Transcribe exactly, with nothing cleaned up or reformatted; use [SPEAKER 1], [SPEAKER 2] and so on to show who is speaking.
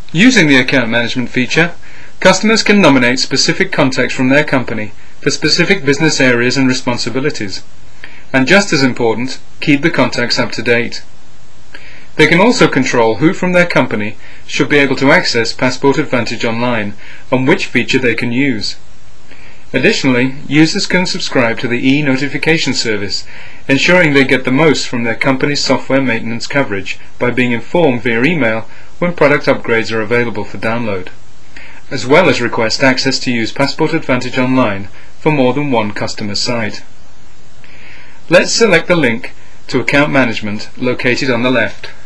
[SPEAKER 1] Using the account management feature, customers can nominate specific contacts from their company for specific business areas and responsibilities, and just as important, keep the contacts up to date. They can also control who from their company should be able to access Passport Advantage Online and which feature they can use. Additionally, users can subscribe to the e-notification service, ensuring they get the most from their company's software maintenance coverage by being informed via email when product upgrades are available for download, as well as request access to use Passport Advantage Online for more than one customer site. Let's select the link to Account Management located on the left.